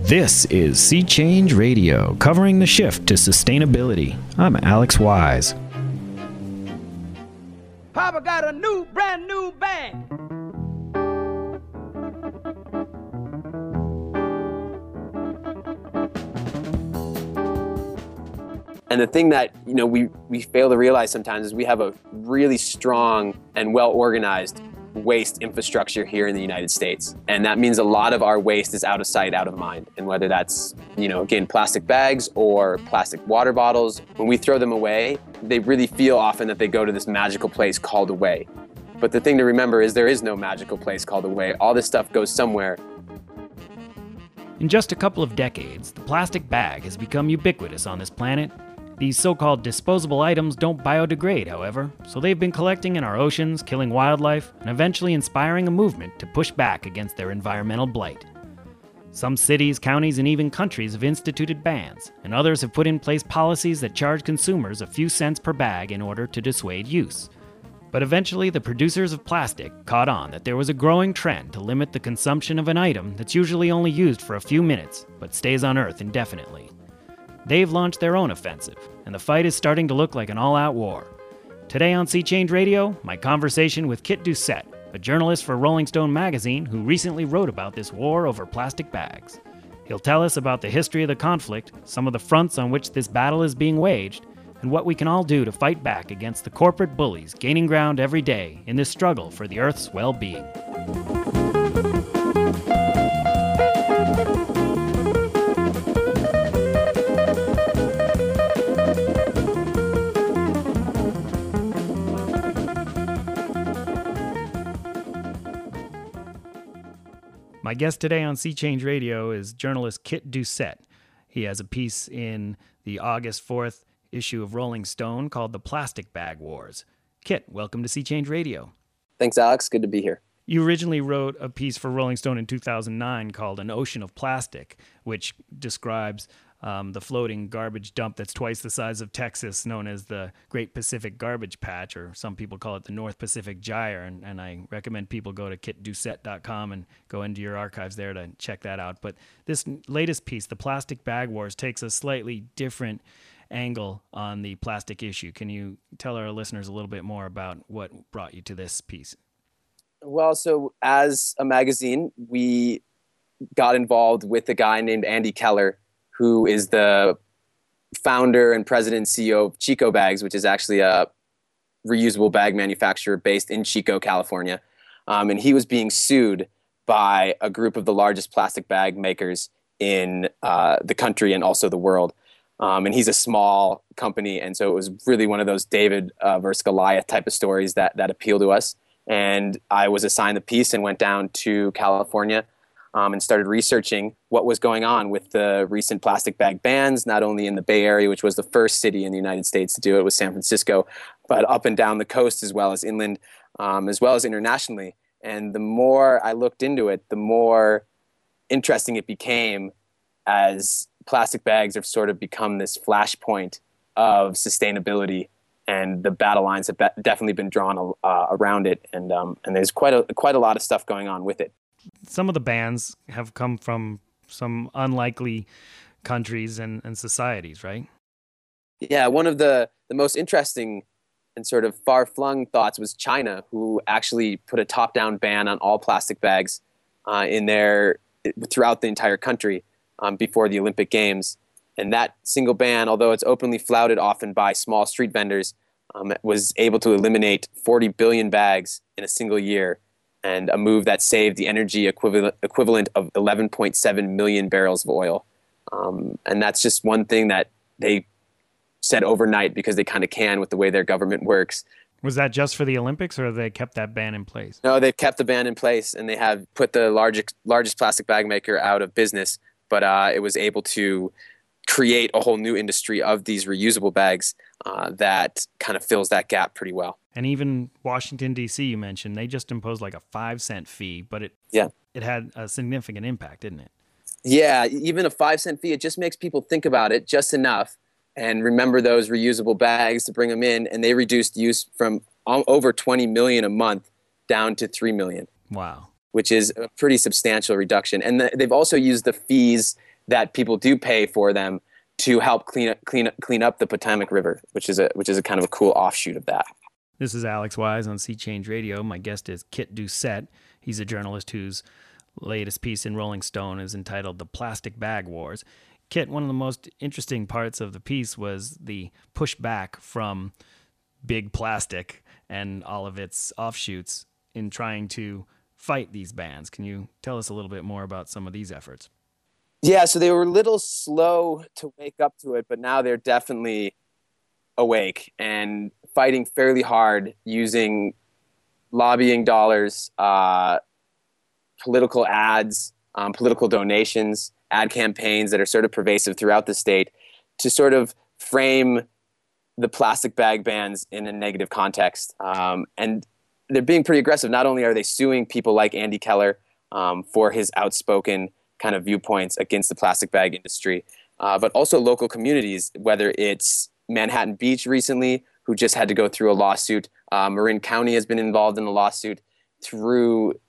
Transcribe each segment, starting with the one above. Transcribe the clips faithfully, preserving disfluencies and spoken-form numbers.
This is Sea Change Radio, covering the shift to sustainability. I'm Alex Wise. Papa got a new, brand new bag. And the thing that, you know, we, we fail to realize sometimes is we have a really strong and well-organized waste infrastructure here in the United States. And that means a lot of our waste is out of sight, out of mind. And whether that's, you know, again, plastic bags or plastic water bottles, when we throw them away, they really feel often that they go to this magical place called away. But the thing to remember is there is no magical place called away. All this stuff goes somewhere. In just a couple of decades, the plastic bag has become ubiquitous on this planet. These so-called disposable items don't biodegrade, however, so they've been collecting in our oceans, killing wildlife, and eventually inspiring a movement to push back against their environmental blight. Some cities, counties, and even countries have instituted bans, and others have put in place policies that charge consumers a few cents per bag in order to dissuade use. But eventually, the producers of plastic caught on that there was a growing trend to limit the consumption of an item that's usually only used for a few minutes, but stays on Earth indefinitely. They've launched their own offensive, and the fight is starting to look like an all-out war. Today on Sea Change Radio, my conversation with Kit Doucette, a journalist for Rolling Stone magazine who recently wrote about this war over plastic bags. He'll tell us about the history of the conflict, some of the fronts on which this battle is being waged, and what we can all do to fight back against the corporate bullies gaining ground every day in this struggle for the Earth's well-being. My guest today on Sea Change Radio is journalist Kit Doucette. He has a piece in the August fourth issue of Rolling Stone called The Plastic Bag Wars. Kit, welcome to Sea Change Radio. Thanks, Alex. Good to be here. You originally wrote a piece for Rolling Stone in two thousand nine called An Ocean of Plastic, which describes um, the floating garbage dump that's twice the size of Texas, known as the Great Pacific Garbage Patch, or some people call it the North Pacific Gyre. And, and I recommend people go to kit doucette dot com and go into your archives there to check that out. But this latest piece, The Plastic Bag Wars, takes a slightly different angle on the plastic issue. Can you tell our listeners a little bit more about what brought you to this piece? Well, so as a magazine, we got involved with a guy named Andy Keller, who is the founder and president and C E O of Chico Bags, which is actually a reusable bag manufacturer based in Chico, California. Um, and he was being sued by a group of the largest plastic bag makers in uh, the country and also the world. Um, and he's a small company, and so it was really one of those David uh, versus Goliath type of stories that that appealed to us. And I was assigned the piece and went down to California um, and started researching what was going on with the recent plastic bag bans, not only in the Bay Area, which was the first city in the United States to do it, with San Francisco, but up and down the coast as well as inland, um, as well as internationally. And the more I looked into it, the more interesting it became, as plastic bags have sort of become this flashpoint of sustainability, and the battle lines have be- definitely been drawn uh, around it, and um, and there's quite a quite a lot of stuff going on with it. Some of the bans have come from some unlikely countries and, and societies, right? Yeah, one of the, the most interesting and sort of far-flung thoughts was China, who actually put a top-down ban on all plastic bags uh, in their throughout the entire country um, before the Olympic Games. And that single ban, although it's openly flouted often by small street vendors, um, was able to eliminate forty billion bags in a single year, and a move that saved the energy equivalent equivalent of eleven point seven million barrels of oil. Um, and that's just one thing that they said overnight because they kind of can with the way their government works. Was that just for the Olympics, or they kept that ban in place? No, they've kept the ban in place, and they have put the largest largest plastic bag maker out of business. But uh, it was able to create a whole new industry of these reusable bags uh, that kind of fills that gap pretty well. And even Washington, D C, you mentioned, they just imposed like a five cent fee, but it yeah. it had a significant impact, didn't it? Yeah, even a five cent fee, it just makes people think about it just enough and remember those reusable bags to bring them in. And they reduced use from over twenty million a month down to three million. Wow. Which is a pretty substantial reduction. And the, they've also used the fees that people do pay for them to help clean up, clean up, clean up the Potomac River, which is a which is a kind of a cool offshoot of that. This is Alex Wise on Sea Change Radio. My guest is Kit Doucette. He's a journalist whose latest piece in Rolling Stone is entitled The Plastic Bag Wars. Kit, one of the most interesting parts of the piece was the pushback from big plastic and all of its offshoots in trying to fight these bans. Can you tell us a little bit more about some of these efforts? Yeah, so they were a little slow to wake up to it, but now they're definitely awake and fighting fairly hard using lobbying dollars, uh, political ads, um, political donations, ad campaigns that are sort of pervasive throughout the state to sort of frame the plastic bag bans in a negative context. Um, and they're being pretty aggressive. Not only are they suing people like Andy Keller um, for his outspoken kind of viewpoints against the plastic bag industry, uh, but also local communities, whether it's Manhattan Beach recently, who just had to go through a lawsuit. Uh, Marin County has been involved in a lawsuit through,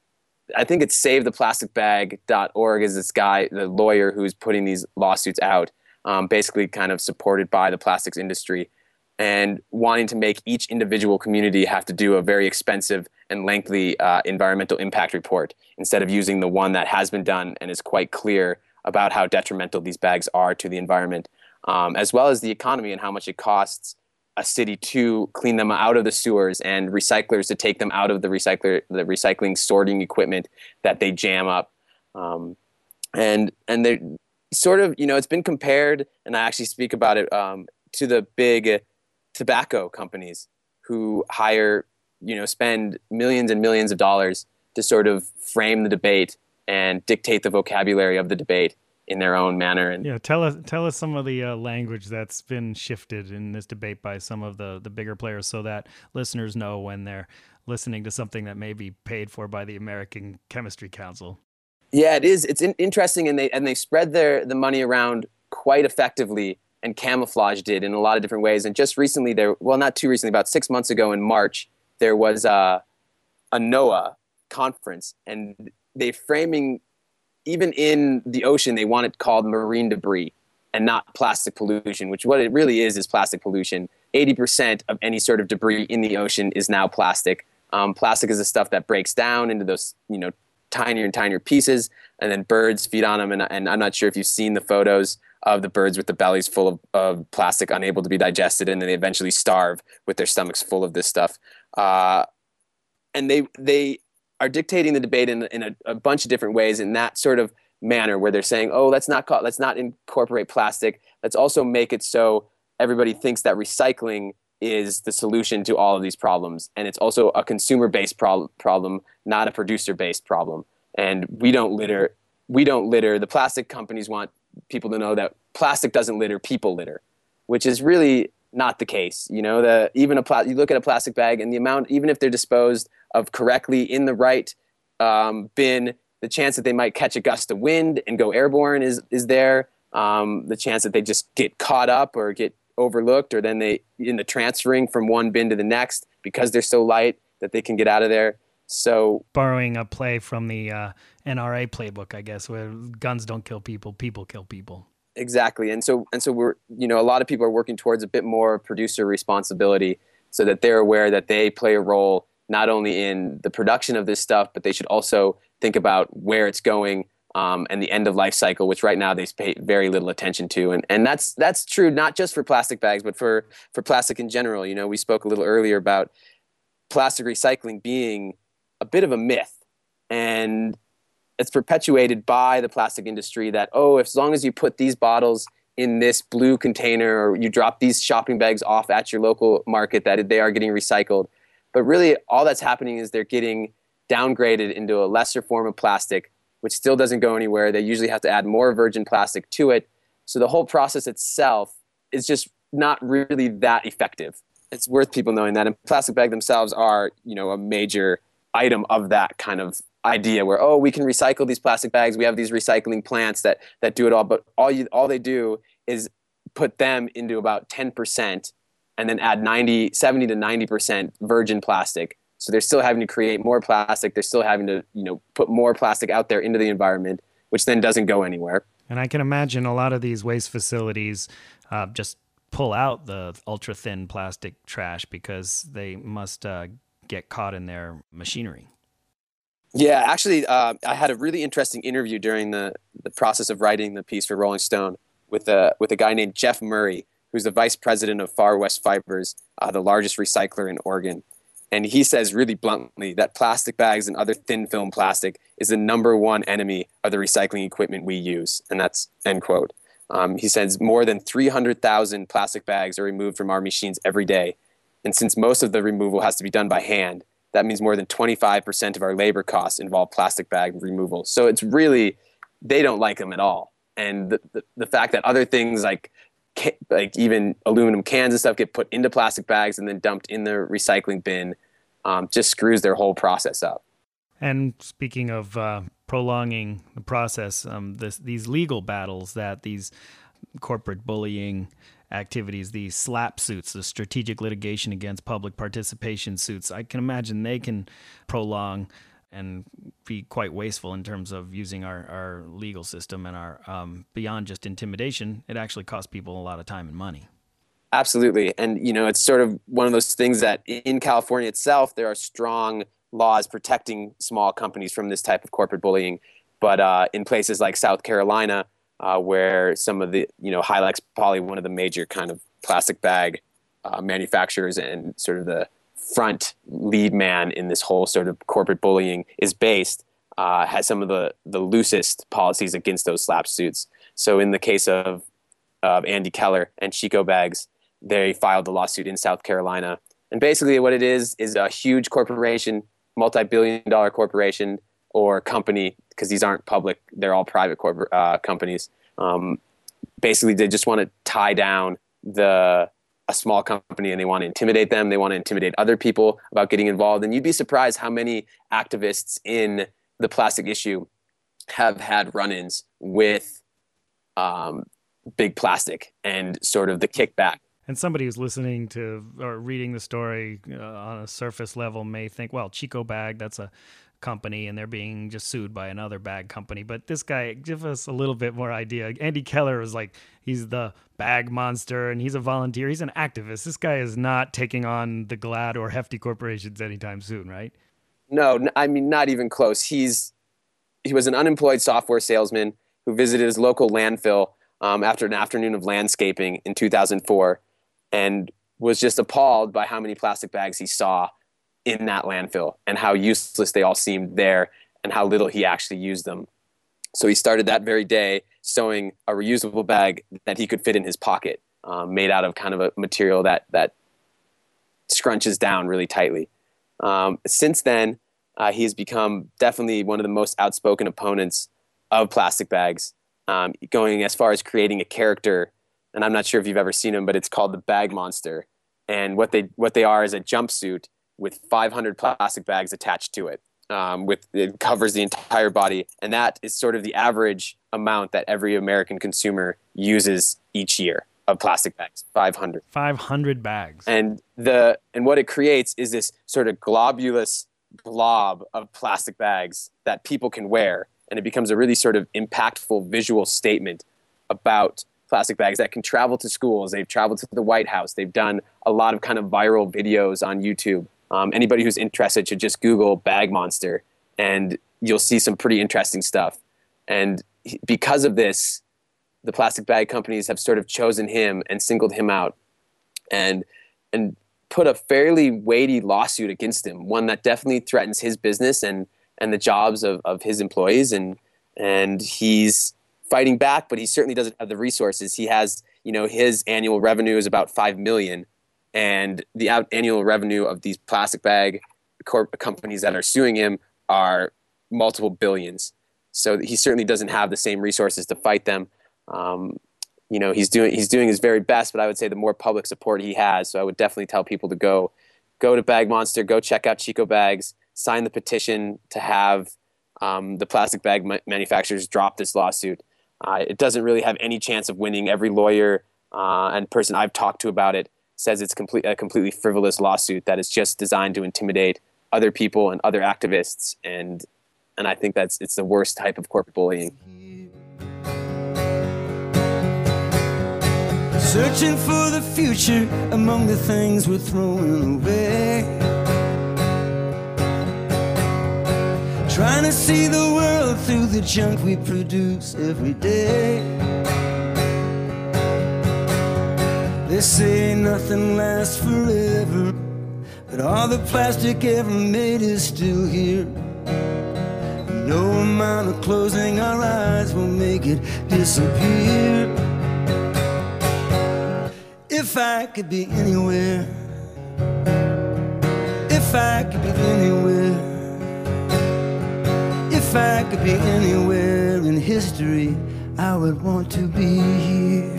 I think it's save the plastic bag dot org is this guy, the lawyer who's putting these lawsuits out, um, basically kind of supported by the plastics industry and wanting to make each individual community have to do a very expensive and lengthy uh, environmental impact report instead of using the one that has been done and is quite clear about how detrimental these bags are to the environment, um, as well as the economy and how much it costs a city to clean them out of the sewers and recyclers to take them out of the recycler, the recycling sorting equipment that they jam up. Um, and and they sort of, you know, it's been compared, and I actually speak about it, um, to the big tobacco companies who hire, you know, spend millions and millions of dollars to sort of frame the debate and dictate the vocabulary of the debate in their own manner. And yeah, tell us tell us some of the uh, language that's been shifted in this debate by some of the, the bigger players so that listeners know when they're listening to something that may be paid for by the American Chemistry Council. Yeah, it is. It's in- interesting, and they and they spread their the money around quite effectively and camouflaged it in a lot of different ways. And just recently, there well, not too recently, about six months ago in March, there was a, a NOAA conference, and they framing, even in the ocean, they want it called marine debris and not plastic pollution, which what it really is is plastic pollution. eighty percent of any sort of debris in the ocean is now plastic. Um, plastic is the stuff that breaks down into those, you know, tinier and tinier pieces, and then birds feed on them. And, and I'm not sure if you've seen the photos of the birds with the bellies full of, of plastic, unable to be digested, and then they eventually starve with their stomachs full of this stuff. Uh, and they they are dictating the debate in, in a, a bunch of different ways in that sort of manner, where they're saying, oh, let's not call, let's not incorporate plastic. Let's also make it so everybody thinks that recycling is the solution to all of these problems. And it's also a consumer-based prob- problem, not a producer-based problem. And we don't litter. We don't litter. The plastic companies want people to know that plastic doesn't litter, people litter, which is really not the case. You know, the even a pla- you look at a plastic bag and the amount, even if they're disposed of correctly in the right um, bin, the chance that they might catch a gust of wind and go airborne is is there. Um, the chance that they just get caught up or get overlooked, or then they in the transferring from one bin to the next because they're so light that they can get out of there. So borrowing a play from the uh, N R A playbook, I guess, where guns don't kill people, people kill people. Exactly. And so and so we're, you know, a lot of people are working towards a bit more producer responsibility so that they're aware that they play a role not only in the production of this stuff, but they should also think about where it's going um, and the end of life cycle, which right now they pay very little attention to. And and that's that's true not just for plastic bags, but for, for plastic in general. You know, we spoke a little earlier about plastic recycling being a bit of a myth. And it's perpetuated by the plastic industry that, oh, as long as you put these bottles in this blue container or you drop these shopping bags off at your local market, that they are getting recycled. But really, all that's happening is they're getting downgraded into a lesser form of plastic, which still doesn't go anywhere. They usually have to add more virgin plastic to it. So the whole process itself is just not really that effective. It's worth people knowing that. And plastic bags themselves are, you know, a major item of that kind of idea where, oh, we can recycle these plastic bags. We have these recycling plants that that do it all. But all you all they do is put them into about ten percent and then add ninety, seventy to ninety percent virgin plastic. So they're still having to create more plastic. They're still having to, you know, put more plastic out there into the environment, which then doesn't go anywhere. And I can imagine a lot of these waste facilities uh, just pull out the ultra-thin plastic trash because they must uh, get caught in their machinery. Yeah, actually, uh, I had a really interesting interview during the, the process of writing the piece for Rolling Stone with a, with a guy named Jeff Murray, who's the vice president of Far West Fibers, uh, the largest recycler in Oregon. And he says really bluntly that plastic bags and other thin film plastic is the number one enemy of the recycling equipment we use. And that's end quote. Um, he says more than three hundred thousand plastic bags are removed from our machines every day. And since most of the removal has to be done by hand, that means more than twenty-five percent of our labor costs involve plastic bag removal. So it's really, they don't like them at all. And the, the, the fact that other things like like even aluminum cans and stuff get put into plastic bags and then dumped in the recycling bin um, just screws their whole process up. And speaking of uh, prolonging the process, um, this, these legal battles that these corporate bullying activities, these SLAPP suits, the strategic litigation against public participation suits, I can imagine they can prolong and be quite wasteful in terms of using our, our legal system and our um, beyond just intimidation, it actually costs people a lot of time and money. Absolutely. And, you know, it's sort of one of those things that in California itself, there are strong laws protecting small companies from this type of corporate bullying. But uh, in places like South Carolina, uh, where some of the, you know, Hylex Poly, one of the major kind of plastic bag uh, manufacturers and sort of the front lead man in this whole sort of corporate bullying is based, uh, has some of the, the loosest policies against those SLAPP suits. So in the case of, of Andy Keller and Chico Bags, they filed the lawsuit in South Carolina. And basically what it is, is a huge corporation, multi-billion dollar corporation or company, because these aren't public, they're all private corporate uh, companies. Um, basically, they just want to tie down the a small company and they want to intimidate them. They want to intimidate other people about getting involved. And you'd be surprised how many activists in the plastic issue have had run-ins with um, big plastic and sort of the kickback. And somebody who's listening to or reading the story uh, on a surface level may think, well, Chico Bag, that's a company and they're being just sued by another bag company. But this guy, give us a little bit more idea. Andy Keller is like, he's the bag monster and he's a volunteer. He's an activist. This guy is not taking on the Glad or Hefty corporations anytime soon, right? No, I mean, not even close. He's he was an unemployed software salesman who visited his local landfill um, after an afternoon of landscaping in two thousand four and was just appalled by how many plastic bags he saw in that landfill and how useless they all seemed there and how little he actually used them. So he started that very day sewing a reusable bag that he could fit in his pocket, um, made out of kind of a material that that scrunches down really tightly. Um, since then, uh, he has become definitely one of the most outspoken opponents of plastic bags, um, going as far as creating a character. And I'm not sure if you've ever seen him, but it's called the Bag Monster. And what they what they are is a jumpsuit with five hundred plastic bags attached to it. Um, with it covers the entire body, and that is sort of the average amount that every American consumer uses each year of plastic bags. five hundred. five hundred bags. And the and what it creates is this sort of globulous blob of plastic bags that people can wear, and it becomes a really sort of impactful visual statement about plastic bags that can travel to schools. They've traveled to the White House. They've done a lot of kind of viral videos on YouTube. Um, anybody who's interested should just Google Bag Monster, and you'll see some pretty interesting stuff. And he, because of this, the plastic bag companies have sort of chosen him and singled him out and and put a fairly weighty lawsuit against him, one that definitely threatens his business and and the jobs of, of his employees. And and he's fighting back, but he certainly doesn't have the resources. He has, you know, his annual revenue is about five million dollars. And the annual revenue of these plastic bag corp companies that are suing him are multiple billions. So he certainly doesn't have the same resources to fight them. Um, you know, he's doing he's doing his very best, but I would say the more public support he has. So I would definitely tell people to go go to Bag Monster, go check out Chico Bags, sign the petition to have um, the plastic bag ma manufacturers drop this lawsuit. Uh, it doesn't really have any chance of winning. Every lawyer uh, and person I've talked to about it says it's complete, a completely frivolous lawsuit that is just designed to intimidate other people and other activists. And and I think that's it's the worst type of corporate bullying. Searching for the future among the things we're throwing away. Trying to see the world through the junk we produce every day. They say nothing lasts forever, but all the plastic ever made is still here. No amount of closing our eyes will make it disappear. If I could be anywhere, if I could be anywhere, if I could be anywhere in history, I would want to be here.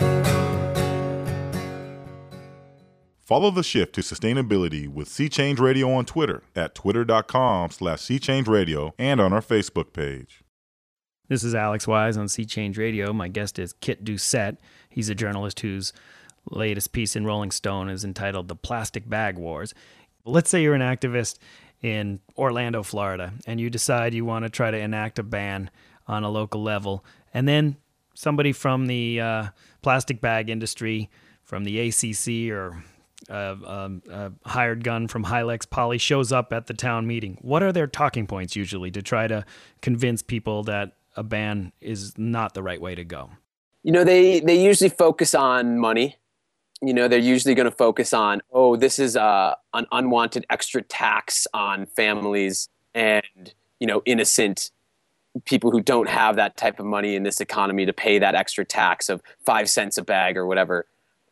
Follow the shift to sustainability with Sea Change Radio on Twitter at twitter.com slash Sea Change Radio and on our Facebook page. This is Alex Wise on Sea Change Radio. My guest is Kit Doucette. He's a journalist whose latest piece in Rolling Stone is entitled The Plastic Bag Wars. Let's say you're an activist in Orlando, Florida, and you decide you want to try to enact a ban on a local level, and then somebody from the uh, plastic bag industry, from the A C C or uh, um, a hired gun from Hylex Poly shows up at the town meeting. What are their talking points usually to try to convince people that a ban is not the right way to go? You know, they, they usually focus on money. You know, they're usually going to focus on, oh, this is uh, an unwanted extra tax on families and, you know, innocent people who don't have that type of money in this economy to pay that extra tax of five cents a bag or whatever.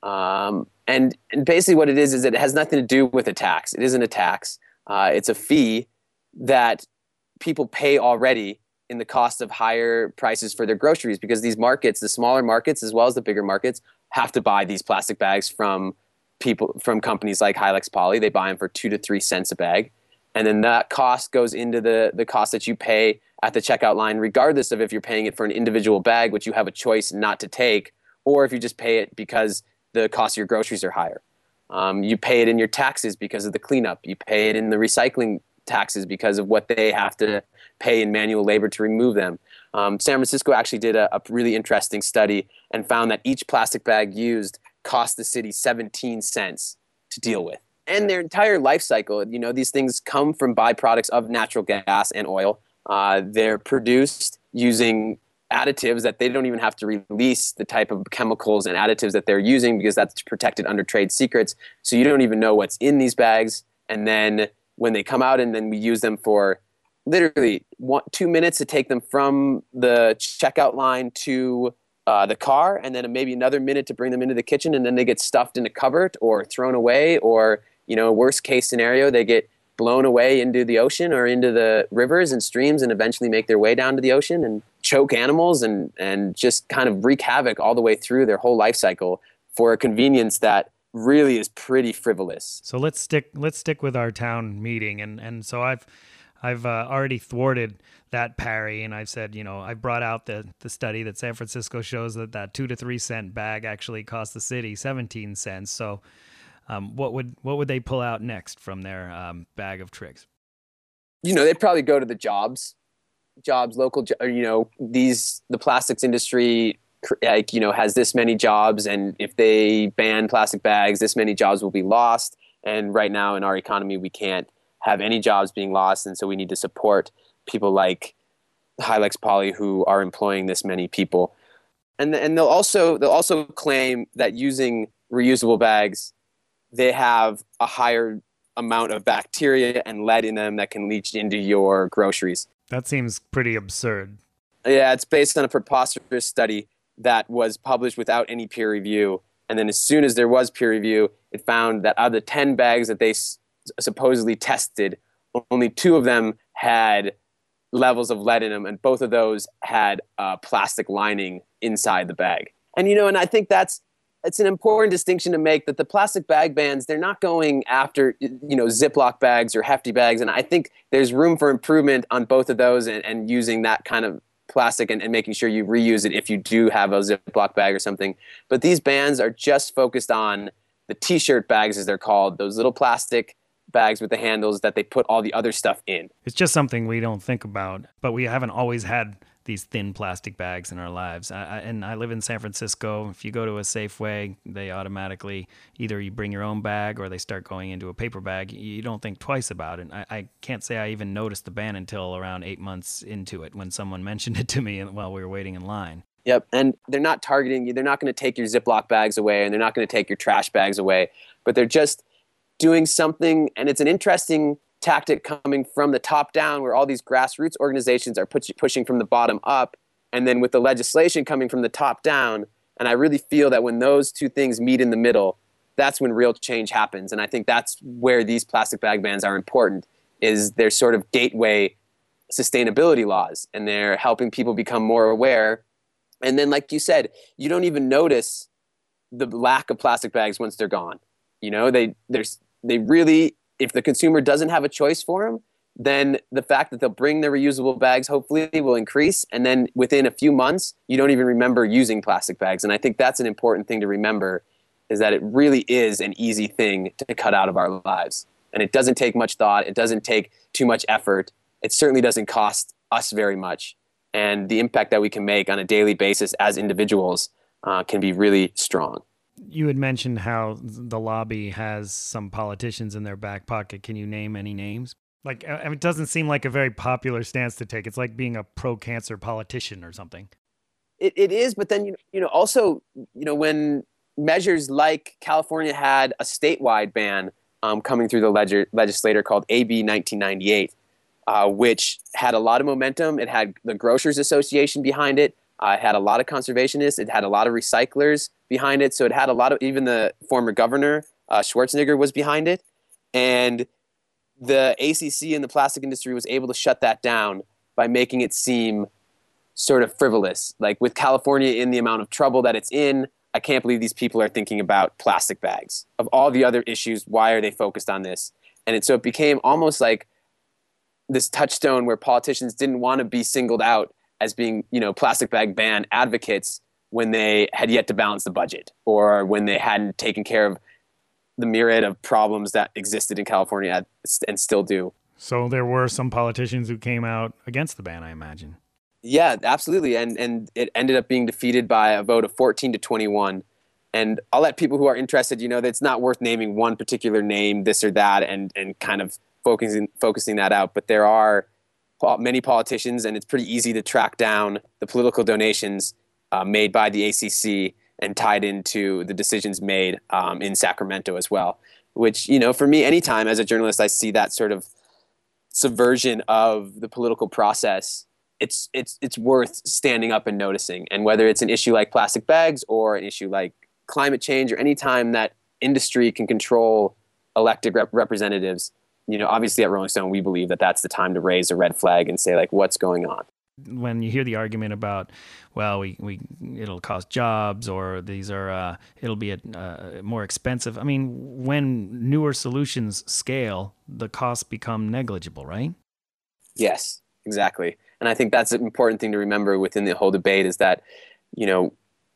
Um, and, and basically what it is, is it has nothing to do with a tax. It isn't a tax. Uh, it's a fee that people pay already in the cost of higher prices for their groceries, because these markets, the smaller markets as well as the bigger markets, have to buy these plastic bags from people, from companies like Hylex Poly. They buy them for two to three cents a bag. And then that cost goes into the, the cost that you pay at the checkout line, regardless of if you're paying it for an individual bag, which you have a choice not to take, or if you just pay it because the cost of your groceries are higher. Um, you pay it in your taxes because of the cleanup. You pay it in the recycling taxes because of what they have to pay in manual labor to remove them. Um, San Francisco actually did a, a really interesting study and found that each plastic bag used cost the city seventeen cents to deal with. And their entire life cycle, you know, these things come from byproducts of natural gas and oil. Uh, they're produced using additives that they don't even have to release the type of chemicals and additives that they're using, because that's protected under trade secrets. So you don't even know what's in these bags. And then when they come out, and then we use them for literally one, two minutes to take them from the checkout line to uh, the car, and then maybe another minute to bring them into the kitchen, and then they get stuffed in a cupboard or thrown away, or, you know, worst case scenario, they get blown away into the ocean or into the rivers and streams and eventually make their way down to the ocean and choke animals and, and just kind of wreak havoc all the way through their whole life cycle for a convenience that really is pretty frivolous. So let's stick let's stick with our town meeting, and and so I've I've uh, already thwarted that parry, and I've said, you know, I brought out the the study that San Francisco shows that that two to three cent bag actually cost the city seventeen cents. So um, what would what would they pull out next from their um, bag of tricks? You know, they'd probably go to the jobs, jobs, local, you know, these the plastics industry, like, you know, has this many jobs, and if they ban plastic bags, this many jobs will be lost. And right now in our economy, we can't have any jobs being lost, and so we need to support people like Hylex Poly who are employing this many people. And and they'll also they'll also claim that using reusable bags, they have a higher amount of bacteria and lead in them that can leach into your groceries. That seems pretty absurd. Yeah, it's based on a preposterous study that was published without any peer review. And then as soon as there was peer review, it found that out of the ten bags that they s- supposedly tested, only two of them had levels of lead in them, and both of those had a plastic lining inside the bag. And, you know, and I think that's it's an important distinction to make, that the plastic bag bans, they're not going after, you know, Ziploc bags or hefty bags. And I think there's room for improvement on both of those, and, and using that kind of plastic and, and making sure you reuse it if you do have a Ziploc bag or something. But these bans are just focused on the t-shirt bags, as they're called, those little plastic bags with the handles that they put all the other stuff in. It's just something we don't think about, but we haven't always had these thin plastic bags in our lives. I, I, and I live in San Francisco. If you go to a Safeway, they automatically either you bring your own bag or they start going into a paper bag. You don't think twice about it. I, I can't say I even noticed the ban until around eight months into it when someone mentioned it to me while we were waiting in line. Yep, and they're not targeting you. They're not going to take your Ziploc bags away, and they're not going to take your trash bags away, but they're just doing something, and it's an interesting tactic coming from the top down where all these grassroots organizations are push- pushing from the bottom up, and then with the legislation coming from the top down. And I really feel that when those two things meet in the middle, that's when real change happens. And I think that's where these plastic bag bans are important, is they're sort of gateway sustainability laws, and they're helping people become more aware. And then, like you said, you don't even notice the lack of plastic bags once they're gone. You know, they there's they really, if the consumer doesn't have a choice for them, then the fact that they'll bring their reusable bags hopefully will increase. And then within a few months, you don't even remember using plastic bags. And I think that's an important thing to remember, is that it really is an easy thing to cut out of our lives. And it doesn't take much thought. It doesn't take too much effort. It certainly doesn't cost us very much. And the impact that we can make on a daily basis as individuals uh, can be really strong. You had mentioned how the lobby has some politicians in their back pocket. Can you name any names? Like, it doesn't seem like a very popular stance to take. It's like being a pro-cancer politician or something. It it is, but then, you know, you know, also, you know, when measures like California had a statewide ban um, coming through the ledger, legislator called A B nineteen ninety-eight, uh, which had a lot of momentum. It had the Grocers Association behind it. Uh, it had a lot of conservationists. It had a lot of recyclers behind it. So it had a lot of, even the former governor, uh, Schwarzenegger, was behind it. And the A C C and the plastic industry was able to shut that down by making it seem sort of frivolous. Like, with California in the amount of trouble that it's in, I can't believe these people are thinking about plastic bags. Of all the other issues, why are they focused on this? And it, so it became almost like this touchstone where politicians didn't want to be singled out as being, you know, plastic bag ban advocates when they had yet to balance the budget, or when they hadn't taken care of the myriad of problems that existed in California and still do. So there were some politicians who came out against the ban, I imagine. Yeah, absolutely. And and it ended up being defeated by a vote of fourteen to twenty-one. And I'll let people who are interested, you know, that it's not worth naming one particular name, this or that, and, and kind of focusing focusing that out. But there are many politicians, and it's pretty easy to track down the political donations uh, made by the A C C and tied into the decisions made um, in Sacramento as well. Which, you know, for me, anytime as a journalist I see that sort of subversion of the political process, it's it's it's worth standing up and noticing. And whether it's an issue like plastic bags or an issue like climate change, or any time that industry can control elected rep- representatives, you know, obviously at Rolling Stone, we believe that that's the time to raise a red flag and say, like, what's going on? When you hear the argument about, well, we, we it'll cost jobs, or these are uh, it'll be a, uh, more expensive. I mean, when newer solutions scale, the costs become negligible, right? Yes, exactly. And I think that's an important thing to remember within the whole debate, is that, you know,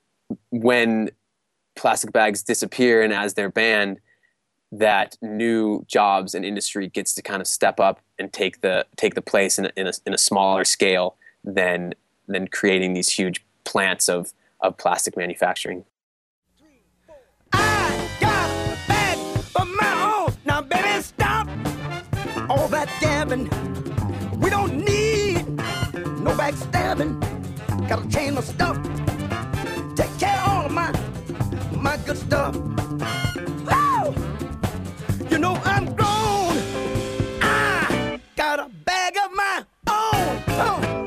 when plastic bags disappear and as they're banned, that new jobs and industry gets to kind of step up and take the take the place in a, in a, in a smaller scale than than creating these huge plants of, of plastic manufacturing. I got a bag of my own. Now, baby, stop all that gabbing. We don't need no backstabbing. Gotta change my stuff. Take care of all of my my good stuff. Woo! You know I'm grown. I got a bag of my own. Oh,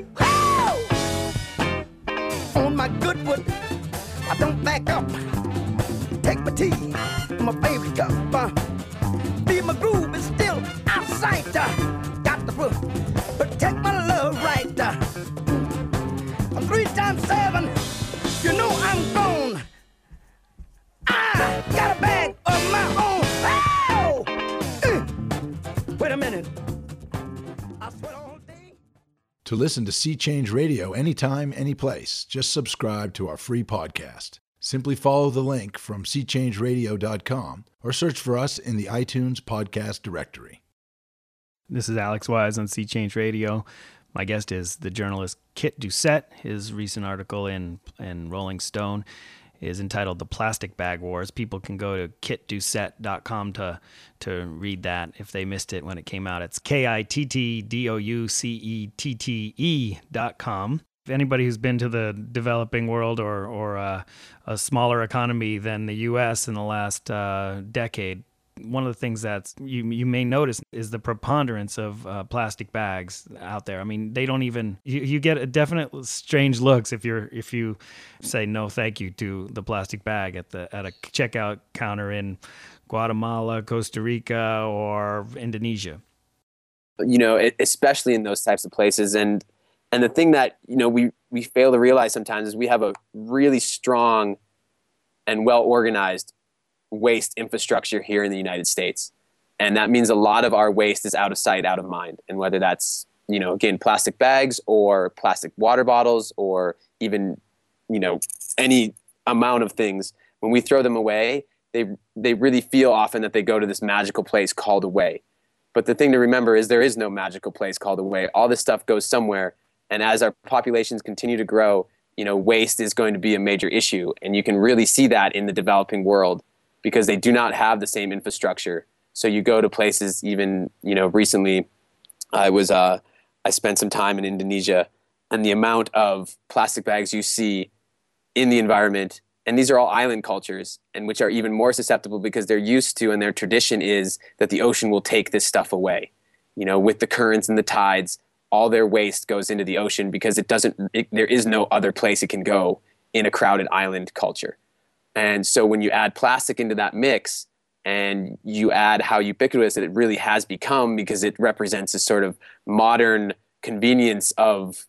woo! On my good foot, I don't back up. Take my tea, my favorite cup. Uh, be my groove is still out of sight. Uh, got the foot, protect my love right. Uh, three times seven, you know I'm grown. I got a bag of my own. Oh! Mm. Wait a minute. I sweat all day. To listen to Sea Change Radio anytime, anyplace, just subscribe to our free podcast. Simply follow the link from sea change radio dot com or search for us in the iTunes podcast directory. This is Alex Wise on Sea Change Radio. My guest is the journalist Kit Doucette. His recent article in, in Rolling Stone is entitled The Plastic Bag Wars. People can go to kit doucette dot com to to read that if they missed it when it came out. It's K I T T D O U C E T T E dot com. If anybody who's been to the developing world or, or uh, a smaller economy than the U S in the last uh, decade, one of the things that you you may notice is the preponderance of uh, plastic bags out there. I mean, they don't even you, you get a definite strange looks if you're if you say no thank you to the plastic bag at the at a checkout counter in Guatemala, Costa Rica, or Indonesia. You know, it, especially in those types of places, and and the thing that you know we we fail to realize sometimes is we have a really strong and well organized waste infrastructure here in the United States. And that means a lot of our waste is out of sight, out of mind. And whether that's, you know, again, plastic bags or plastic water bottles or even, you know, any amount of things, when we throw them away, they they really feel often that they go to this magical place called away. But the thing to remember is there is no magical place called away. All this stuff goes somewhere. And as our populations continue to grow, you know, waste is going to be a major issue. And you can really see that in the developing world, because they do not have the same infrastructure. So you go to places, even, you know, recently I was, uh, I spent some time in Indonesia, and the amount of plastic bags you see in the environment, and these are all island cultures, and which are even more susceptible because they're used to, and their tradition is that the ocean will take this stuff away. You know, with the currents and the tides, all their waste goes into the ocean because it doesn't, it, there is no other place it can go in a crowded island culture. And so when you add plastic into that mix and you add how ubiquitous it really has become, because it represents a sort of modern convenience of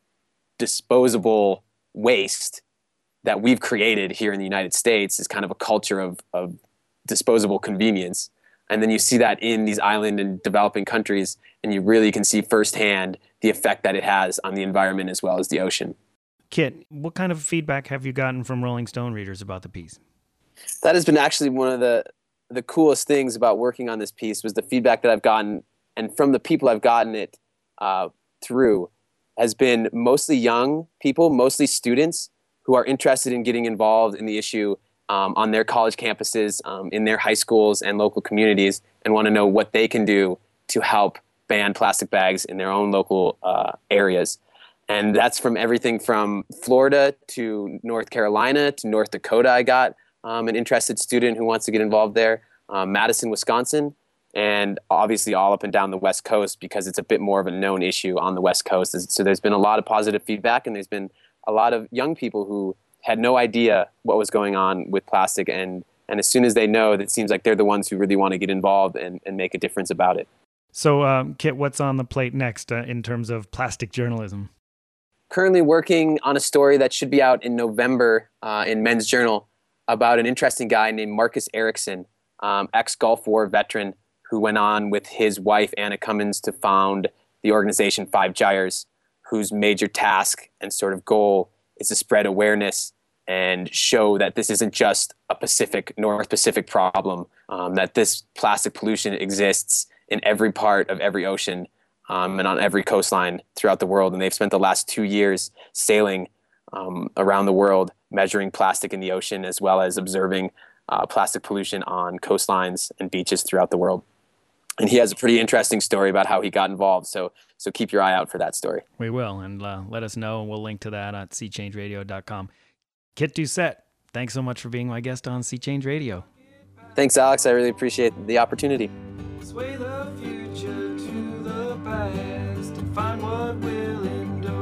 disposable waste that we've created here in the United States, is kind of a culture of, of disposable convenience. And then you see that in these island and developing countries, and you really can see firsthand the effect that it has on the environment as well as the ocean. Kit, what kind of feedback have you gotten from Rolling Stone readers about the piece? That has been actually one of the, the coolest things about working on this piece, was the feedback that I've gotten, and from the people I've gotten it uh, through, has been mostly young people, mostly students who are interested in getting involved in the issue um, on their college campuses, um, in their high schools and local communities, and want to know what they can do to help ban plastic bags in their own local uh, areas. And that's from everything from Florida to North Carolina to North Dakota. I got Um, an interested student who wants to get involved there, um, Madison, Wisconsin, and obviously all up and down the West Coast, because it's a bit more of a known issue on the West Coast. So there's been a lot of positive feedback, and there's been a lot of young people who had no idea what was going on with plastic, and, and as soon as they know, it seems like they're the ones who really want to get involved and, and make a difference about it. So, um, Kit, what's on the plate next uh, in terms of plastic journalism? Currently working on a story that should be out in November uh, in Men's Journal, about an interesting guy named Marcus Erickson, um, ex-Gulf War veteran, who went on with his wife, Anna Cummins, to found the organization Five Gyres, whose major task and sort of goal is to spread awareness and show that this isn't just a Pacific, North Pacific problem, um, that this plastic pollution exists in every part of every ocean um, and on every coastline throughout the world. And they've spent the last two years sailing um, around the world, measuring plastic in the ocean, as well as observing uh, plastic pollution on coastlines and beaches throughout the world. And he has a pretty interesting story about how he got involved. So so keep your eye out for that story. We will, and uh, let us know, and we'll link to that at sea change radio dot com. Kit Doucette, thanks so much for being my guest on Sea Change Radio. Thanks, Alex. I really appreciate the opportunity. Sway the future to the past and find what will endure.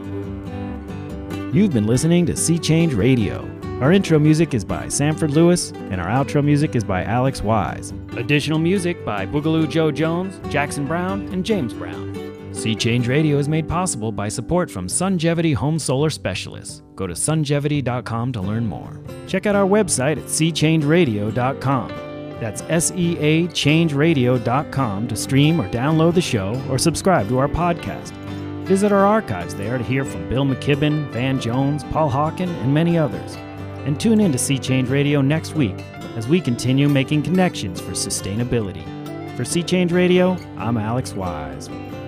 You've been listening to Sea Change Radio. Our intro music is by Sanford Lewis, and our outro music is by Alex Wise. Additional music by Boogaloo Joe Jones, Jackson Brown, and James Brown. Sea Change Radio is made possible by support from Sungevity Home Solar Specialists. Go to sungevity dot com to learn more. Check out our website at sea change radio dot com. That's S E A change radio dot com to stream or download the show or subscribe to our podcast. Visit our archives there to hear from Bill McKibben, Van Jones, Paul Hawken, and many others. And tune in to Sea Change Radio next week as we continue making connections for sustainability. For Sea Change Radio, I'm Alex Wise.